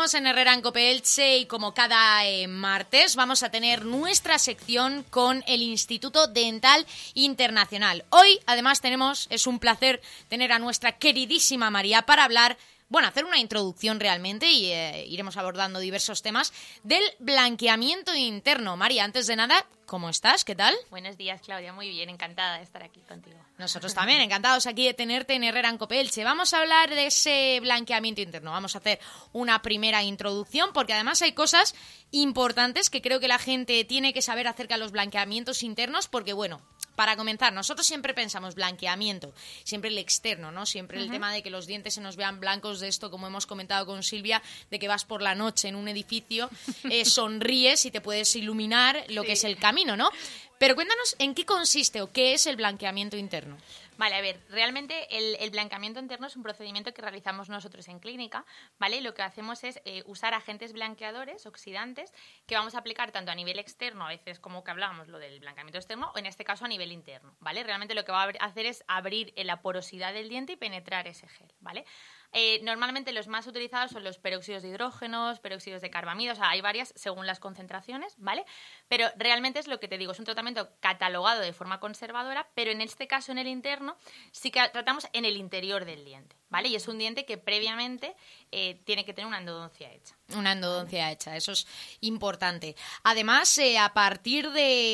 Seguimos en Herrera en Cope Elche y como cada martes vamos a tener nuestra sección con el Instituto Dental Internacional. Hoy además es un placer tener a nuestra queridísima María para hablar, hacer una introducción realmente y iremos abordando diversos temas del blanqueamiento interno. María, antes de nada, ¿cómo estás? ¿Qué tal? Buenos días, Claudia. Muy bien, encantada de estar aquí contigo. Nosotros también, encantados aquí de tenerte en Herrera en Cope Elche. Vamos a hablar de ese blanqueamiento interno. Vamos a hacer una primera introducción porque además hay cosas importantes que creo que la gente tiene que saber acerca de los blanqueamientos internos porque, para comenzar, nosotros siempre pensamos blanqueamiento, siempre el externo, ¿no? Siempre el tema de que los dientes se nos vean blancos, de esto, como hemos comentado con Silvia, de que vas por la noche en un edificio, sonríes y te puedes iluminar lo que es el camino, ¿no? Pero cuéntanos en qué consiste o qué es el blanqueamiento interno. Vale, a ver, realmente el blanqueamiento interno es un procedimiento que realizamos nosotros en clínica, ¿vale? Lo que hacemos es usar agentes blanqueadores, oxidantes, que vamos a aplicar tanto a nivel externo, a veces como que hablábamos lo del blanqueamiento externo, o en este caso a nivel interno, ¿vale? Realmente lo que va a hacer es abrir la porosidad del diente y penetrar ese gel, ¿vale? Normalmente los más utilizados son los peróxidos de hidrógenos, peróxidos de carbamida, o sea, hay varias según las concentraciones, ¿vale? Pero realmente es lo que te digo, es un tratamiento catalogado de forma conservadora, pero en este caso, en el interno, sí que tratamos en el interior del diente, ¿vale? Y es un diente que previamente tiene que tener una endodoncia hecha. Una endodoncia hecha, eso es importante. Además, a partir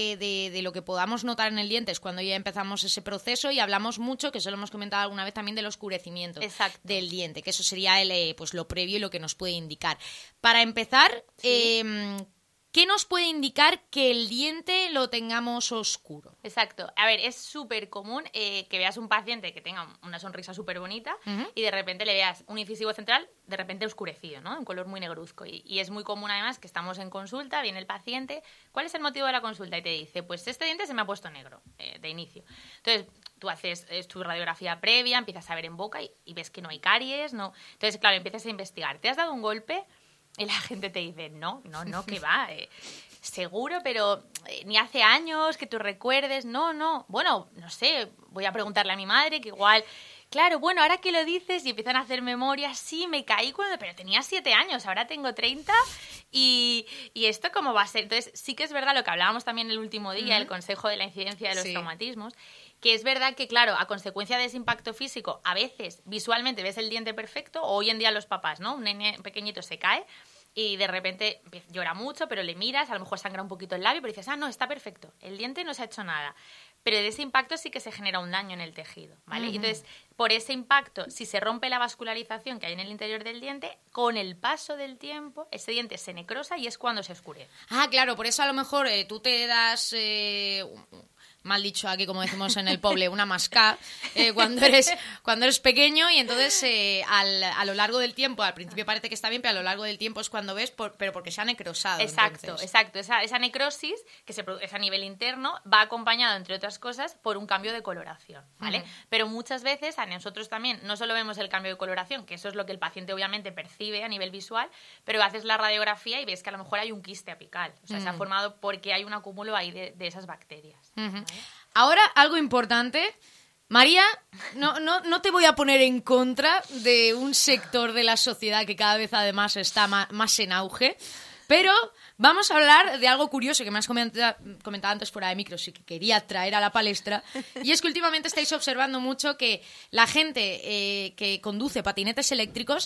de lo que podamos notar en el diente es cuando ya empezamos ese proceso y hablamos mucho, que eso lo hemos comentado alguna vez también, del oscurecimiento del diente, que eso sería lo previo y lo que nos puede indicar. Para empezar, ¿sí? ¿Qué nos puede indicar que el diente lo tengamos oscuro? Exacto. A ver, es súper común que veas un paciente que tenga una sonrisa súper bonita y de repente le veas un incisivo central de repente oscurecido, ¿no? Un color muy negruzco. Y es muy común además que estamos en consulta, viene el paciente, ¿cuál es el motivo de la consulta? Y te dice, pues este diente se me ha puesto negro de inicio. Entonces, tú haces tu radiografía previa, empiezas a ver en boca y ves que no hay caries, no. Entonces, claro, empiezas a investigar. ¿Te has dado un golpe? Y la gente te dice, no, que va, seguro, pero ni hace años que tú recuerdes, no. Bueno, no sé, voy a preguntarle a mi madre, que igual, claro, bueno, ahora que lo dices y empiezan a hacer memoria, sí, me caí pero tenía 7 años, ahora tengo 30 y esto cómo va a ser. Entonces, sí que es verdad lo que hablábamos también el último día, el consejo de la incidencia de los traumatismos, que es verdad que, claro, a consecuencia de ese impacto físico, a veces visualmente ves el diente perfecto, o hoy en día los papás, ¿no? Un nene pequeñito se cae y de repente llora mucho, pero le miras, a lo mejor sangra un poquito el labio, pero dices, no, está perfecto, el diente no se ha hecho nada. Pero de ese impacto sí que se genera un daño en el tejido, ¿vale? Entonces, por ese impacto, si se rompe la vascularización que hay en el interior del diente, con el paso del tiempo, ese diente se necrosa y es cuando se oscurece. Ah, claro, por eso a lo mejor tú te das... mal dicho aquí, como decimos en el poble, una mascá, cuando eres pequeño y entonces a lo largo del tiempo, al principio parece que está bien, pero a lo largo del tiempo es cuando ves, pero porque se ha necrosado. Exacto. Esa necrosis, que se produce a nivel interno, va acompañado, entre otras cosas, por un cambio de coloración, ¿vale? Pero muchas veces a nosotros también no solo vemos el cambio de coloración, que eso es lo que el paciente obviamente percibe a nivel visual, pero haces la radiografía y ves que a lo mejor hay un quiste apical, o sea, se ha formado porque hay un acúmulo ahí de esas bacterias. ¿Vale? Ahora, algo importante. María, no te voy a poner en contra de un sector de la sociedad que cada vez además está más en auge, pero vamos a hablar de algo curioso que me has comentado antes fuera de micros y que quería traer a la palestra, y es que últimamente estáis observando mucho que la gente que conduce patinetes eléctricos...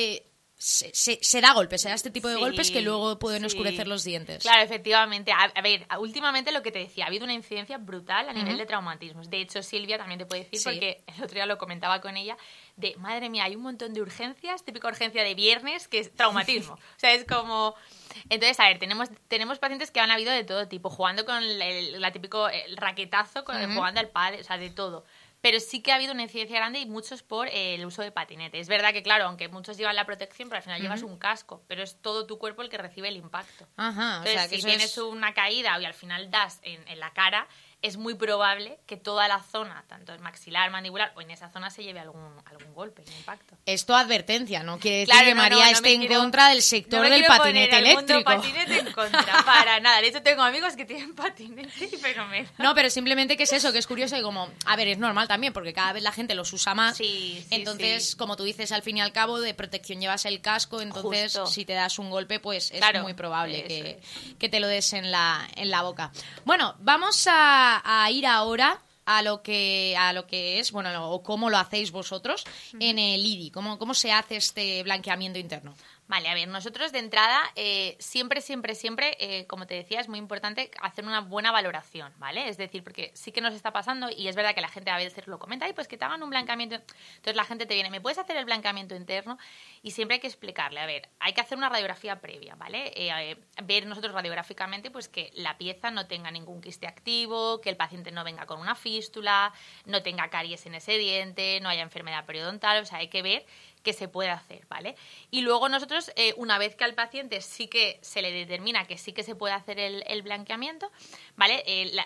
Se da golpes, se da este tipo de golpes que luego pueden oscurecer los dientes. Claro, efectivamente. A ver, últimamente lo que te decía, ha habido una incidencia brutal a nivel de traumatismos. De hecho, Silvia también te puede decir, porque el otro día lo comentaba con ella, de, madre mía, hay un montón de urgencias, típica urgencia de viernes, que es traumatismo. O sea, es como... Entonces, a ver, tenemos pacientes que han habido de todo tipo, jugando con el típico raquetazo, jugando al pádel, o sea, de todo. Pero sí que ha habido una incidencia grande y muchos por el uso de patinete. Es verdad que, claro, aunque muchos llevan la protección, pero al final llevas un casco, pero es todo tu cuerpo el que recibe el impacto. Ajá, entonces, o sea, que si tienes una caída y al final das en la cara, es muy probable que toda la zona, tanto el maxilar, mandibular o en esa zona, se lleve algún golpe, un impacto. Esto advertencia, ¿no? Quiere decir Claro, que María esté en contra del sector del patinete eléctrico. Patinete en contra, para nada. De hecho, tengo amigos que tienen patinete, pero No, pero simplemente que es eso, que es curioso y como, a ver, es normal también, porque cada vez la gente los usa más. Sí, entonces, como tú dices, al fin y al cabo, de protección llevas el casco, entonces Justo. si te das un golpe, pues es muy probable que te lo des en la boca. Bueno, vamos a ir ahora a lo que es, bueno, o cómo lo hacéis vosotros en el IDI, cómo se hace este blanqueamiento interno. Vale, a ver, nosotros de entrada siempre, como te decía, es muy importante hacer una buena valoración, ¿vale? Es decir, porque sí que nos está pasando y es verdad que la gente a veces lo comenta, y pues que te hagan un blanqueamiento. Entonces la gente te viene, ¿me puedes hacer el blanqueamiento interno? Y siempre hay que explicarle, a ver, hay que hacer una radiografía previa, ¿vale? Ver nosotros radiográficamente pues que la pieza no tenga ningún quiste activo, que el paciente no venga con una fístula, no tenga caries en ese diente, no haya enfermedad periodontal, o sea, hay que ver que se puede hacer, ¿vale? Y luego nosotros, una vez que al paciente sí que se le determina que sí que se puede hacer el blanqueamiento, ¿vale?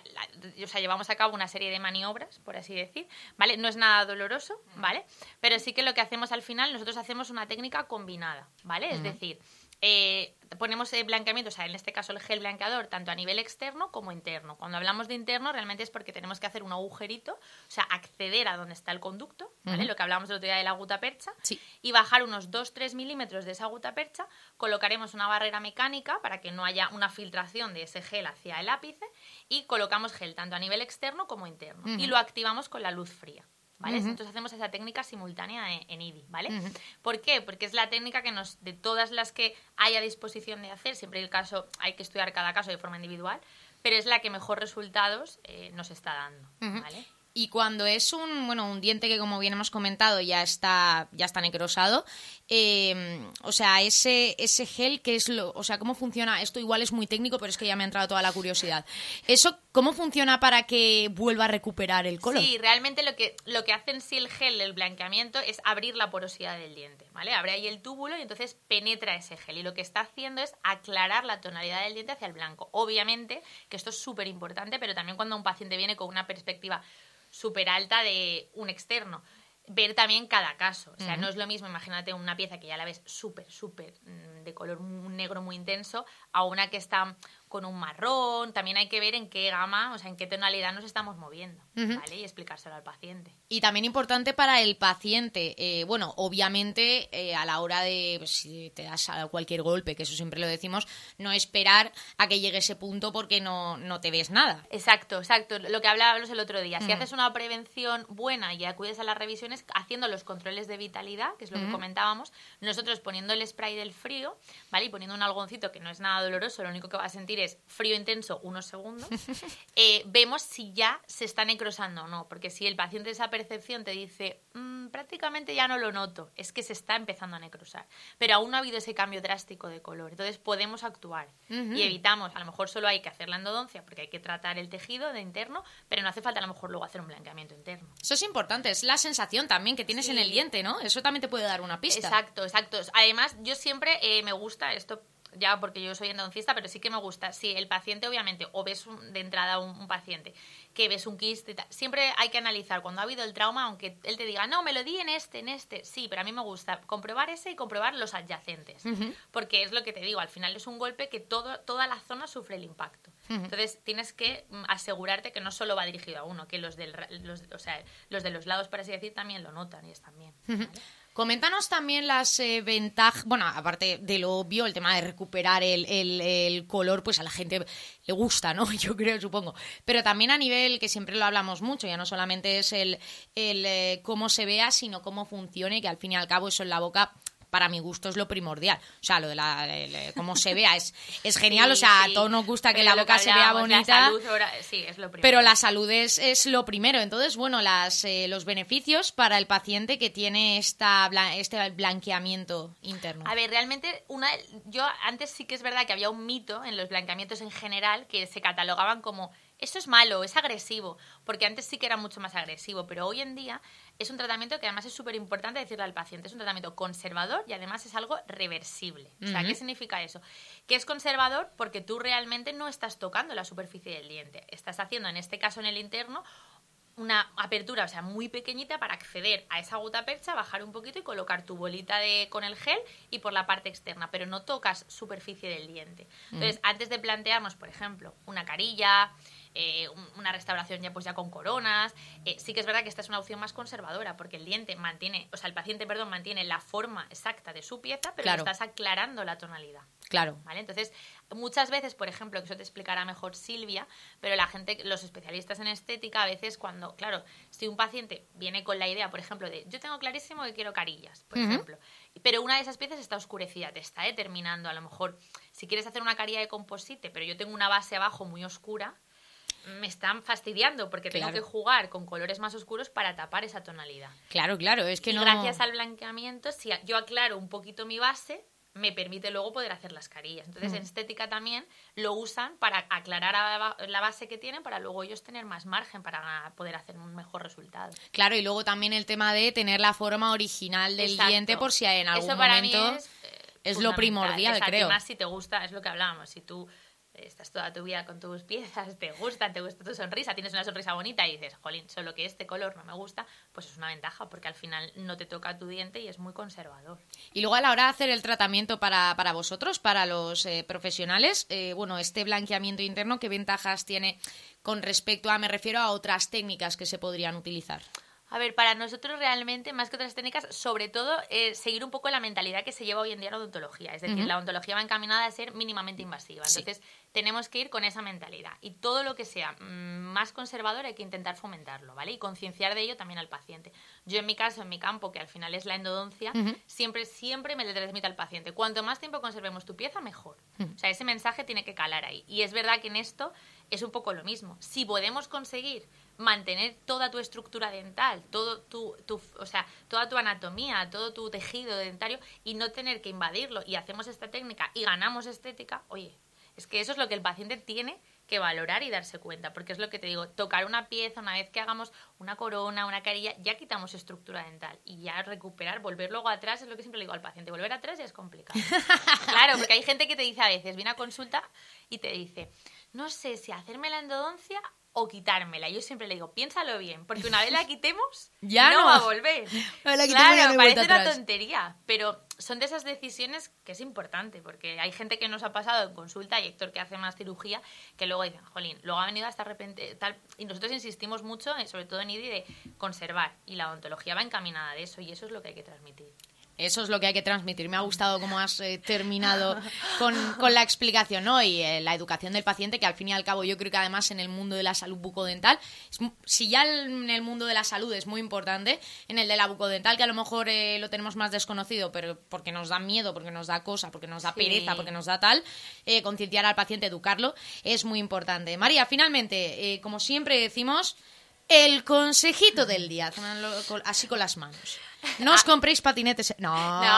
O sea, llevamos a cabo una serie de maniobras, por así decir, ¿vale? No es nada doloroso, ¿vale? Pero sí que lo que hacemos al final, nosotros hacemos una técnica combinada, ¿vale? Es decir, ponemos el blanqueamiento, o sea, en este caso el gel blanqueador, tanto a nivel externo como interno. Cuando hablamos de interno, realmente es porque tenemos que hacer un agujerito, o sea, acceder a donde está el conducto, ¿vale? Lo que hablamos el otro día de la gutapercha, y bajar unos 2-3 milímetros de esa gutapercha, colocaremos una barrera mecánica para que no haya una filtración de ese gel hacia el ápice, y colocamos gel tanto a nivel externo como interno, y lo activamos con la luz fría. ¿Vale? Entonces hacemos esa técnica simultánea en IDI, ¿vale? ¿Por qué? Porque es la técnica que de todas las que hay a disposición de hacer, siempre el caso, hay que estudiar cada caso de forma individual, pero es la que mejor resultados nos está dando, ¿vale? Y cuando es un diente que, como bien hemos comentado, ya está necrosado, o sea, ese gel, ¿qué es o sea, cómo funciona? Esto igual es muy técnico, pero es que ya me ha entrado toda la curiosidad. Eso, ¿cómo funciona para que vuelva a recuperar el color? Sí, realmente lo que hace en sí el gel, el blanqueamiento, es abrir la porosidad del diente, ¿vale? Abre ahí el túbulo y entonces penetra ese gel. Y lo que está haciendo es aclarar la tonalidad del diente hacia el blanco. Obviamente, que esto es súper importante, pero también cuando un paciente viene con una perspectiva súper alta de un externo, ver también cada caso, o sea, no es lo mismo, imagínate una pieza que ya la ves súper de color negro muy intenso, a una que está con un marrón. También hay que ver en qué gama, o sea, en qué tonalidad nos estamos moviendo, ¿vale? Y explicárselo al paciente. Y también importante para el paciente, bueno, obviamente a la hora de, pues, si te das a cualquier golpe, que eso siempre lo decimos, no esperar a que llegue ese punto porque no te ves nada. Exacto, lo que hablábamos el otro día. Si haces una prevención buena y acudes a las revisiones, haciendo los controles de vitalidad, que es lo que comentábamos, nosotros poniendo el spray del frío, ¿vale? Y poniendo un algoncito que no es nada doloroso, lo único que va a sentir es frío intenso unos segundos, vemos si ya se está necrosando o no, porque si el paciente de esa percepción te dice prácticamente ya no lo noto, es que se está empezando a necrosar, pero aún no ha habido ese cambio drástico de color, entonces podemos actuar y evitamos, a lo mejor solo hay que hacer la endodoncia porque hay que tratar el tejido de interno, pero no hace falta a lo mejor luego hacer un blanqueamiento interno. Eso es importante, es la sensación también que tienes en el diente, ¿no? Eso también te puede dar una pista. Exacto. Además, yo siempre me gusta esto, ya porque yo soy endodoncista, pero sí que me gusta. Si el paciente, obviamente, o ves de entrada un paciente que ves un quiste, siempre hay que analizar cuando ha habido el trauma, aunque él te diga, no, me lo di en este. Sí, pero a mí me gusta comprobar ese y comprobar los adyacentes. Porque es lo que te digo, al final es un golpe que toda la zona sufre el impacto. Entonces, tienes que asegurarte que no solo va dirigido a uno, que los de los lados, por así decir, también lo notan y están bien. ¿Vale? Coméntanos también las ventajas, bueno, aparte de lo obvio, el tema de recuperar el color, pues a la gente le gusta, ¿no? Yo creo, supongo. Pero también a nivel, que siempre lo hablamos mucho, ya no solamente es el cómo se vea, sino cómo funcione, que al fin y al cabo eso en la boca, para mi gusto, es lo primordial. O sea, lo de cómo se vea es genial. Sí, o sea, a todos nos gusta que la boca se vea bonita. La salud, sí, es lo primero. Pero la salud es lo primero. Entonces, bueno, los beneficios para el paciente que tiene este blanqueamiento interno. A ver, realmente, yo antes sí que es verdad que había un mito en los blanqueamientos en general que se catalogaban como eso es malo, es agresivo, porque antes sí que era mucho más agresivo, pero hoy en día es un tratamiento que además es súper importante decirle al paciente, es un tratamiento conservador y además es algo reversible. O sea, ¿qué significa eso? Que es conservador porque tú realmente no estás tocando la superficie del diente, estás haciendo, en este caso en el interno, una apertura, o sea, muy pequeñita para acceder a esa gutapercha, bajar un poquito y colocar tu bolita con el gel y por la parte externa, pero no tocas superficie del diente. Entonces, antes de plantearnos, por ejemplo, una carilla, una restauración ya con coronas, sí que es verdad que esta es una opción más conservadora porque el paciente mantiene la forma exacta de su pieza, pero le estás aclarando la tonalidad. Claro. ¿Vale? Entonces, muchas veces, por ejemplo, que eso te explicará mejor Silvia, pero los especialistas en estética, a veces claro, si un paciente viene con la idea, por ejemplo, de yo tengo clarísimo que quiero carillas, por ejemplo, pero una de esas piezas está oscurecida, te está determinando, a lo mejor, si quieres hacer una carilla de composite, pero yo tengo una base abajo muy oscura, me están fastidiando porque tengo que jugar con colores más oscuros para tapar esa tonalidad. Claro, es que y gracias al blanqueamiento, si yo aclaro un poquito mi base, me permite luego poder hacer las carillas. Entonces, en estética también lo usan para aclarar la base que tienen para luego ellos tener más margen para poder hacer un mejor resultado. Claro, y luego también el tema de tener la forma original del diente por si en algún momento es lo primordial, creo. Además, si te gusta, es lo que hablábamos, si tú estás toda tu vida con tus piezas, te gusta tu sonrisa, tienes una sonrisa bonita y dices, jolín, solo que este color no me gusta, pues es una ventaja porque al final no te toca tu diente y es muy conservador. Y luego a la hora de hacer el tratamiento para vosotros, para los profesionales, este blanqueamiento interno, ¿qué ventajas tiene con respecto me refiero a otras técnicas que se podrían utilizar? A ver, para nosotros realmente, más que otras técnicas, sobre todo seguir un poco la mentalidad que se lleva hoy en día en la odontología. Es decir, la odontología va encaminada a ser mínimamente invasiva. Entonces, tenemos que ir con esa mentalidad. Y todo lo que sea más conservador hay que intentar fomentarlo, ¿vale? Y concienciar de ello también al paciente. Yo, en mi caso, en mi campo, que al final es la endodoncia, siempre me le transmito al paciente. Cuanto más tiempo conservemos tu pieza, mejor. O sea, ese mensaje tiene que calar ahí. Y es verdad que en esto es un poco lo mismo. Si podemos conseguir mantener toda tu estructura dental, toda tu anatomía, todo tu tejido dentario y no tener que invadirlo y hacemos esta técnica y ganamos estética, oye, es que eso es lo que el paciente tiene que valorar y darse cuenta, porque es lo que te digo, tocar una pieza, una vez que hagamos una corona, una carilla, ya quitamos estructura dental y ya recuperar, volver luego atrás, es lo que siempre le digo al paciente, volver atrás ya es complicado. Claro, porque hay gente que te dice a veces, viene a consulta y te dice, no sé si hacerme la endodoncia o quitármela. Yo siempre le digo, piénsalo bien, porque una vez la quitemos, ya no va a volver. Claro, parece una tontería, pero son de esas decisiones que es importante, porque hay gente que nos ha pasado en consulta, y Héctor que hace más cirugía, que luego dicen, jolín, luego ha venido hasta de repente tal, y nosotros insistimos mucho, sobre todo en IDI, de conservar, y la odontología va encaminada de eso, y eso es lo que hay que transmitir. Eso es lo que hay que transmitir. Me ha gustado cómo has terminado con la explicación, ¿no? Y la educación del paciente, que al fin y al cabo yo creo que además en el mundo de la salud bucodental, si ya en el mundo de la salud es muy importante, en el de la bucodental, que a lo mejor lo tenemos más desconocido, pero porque nos da miedo, porque nos da cosa, porque nos da pereza, porque nos da tal, concienciar al paciente, educarlo, es muy importante. María, finalmente, como siempre decimos, el consejito del día, así con las manos. No os compréis patinetes. No,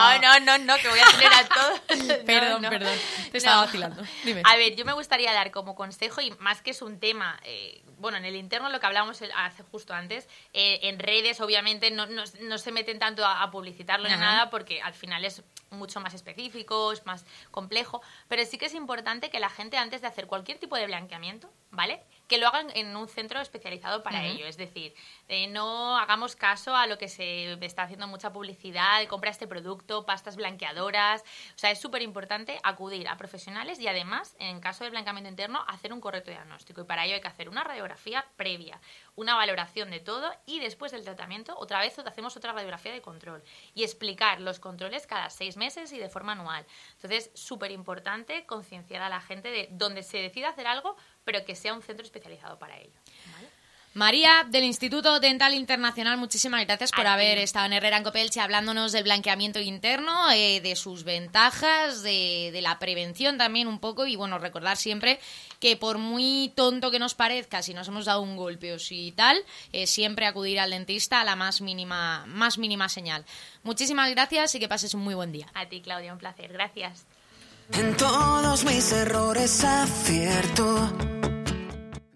que voy a tener a todos. Perdón, te estaba vacilando. Dime. A ver, yo me gustaría dar como consejo, y más que es un tema, en el interno, lo que hablábamos hace justo antes, en redes obviamente no se meten tanto a publicitarlo ni nada, porque al final es mucho más específico, es más complejo, pero sí que es importante que la gente, antes de hacer cualquier tipo de blanqueamiento, ¿vale?, que lo hagan en un centro especializado para ello. Es decir, no hagamos caso a lo que se está haciendo mucha publicidad, compra este producto, pastas blanqueadoras. O sea, es súper importante acudir a profesionales y además, en caso de blanqueamiento interno, hacer un correcto diagnóstico. Y para ello hay que hacer una radiografía previa, una valoración de todo, y después del tratamiento otra vez hacemos otra radiografía de control y explicar los controles cada 6 meses y de forma anual. Entonces, súper importante concienciar a la gente de donde se decida hacer algo, pero que sea un centro especializado para ello, ¿vale? María, del Instituto Dental Internacional, muchísimas gracias por haber estado en Herrera en Copelche hablándonos del blanqueamiento interno, de sus ventajas, de la prevención también un poco, y bueno, recordar siempre que por muy tonto que nos parezca, si nos hemos dado un golpe o si tal, siempre acudir al dentista a la más mínima señal. Muchísimas gracias y que pases un muy buen día. A ti, Claudia, un placer. Gracias. En todos mis errores acierto.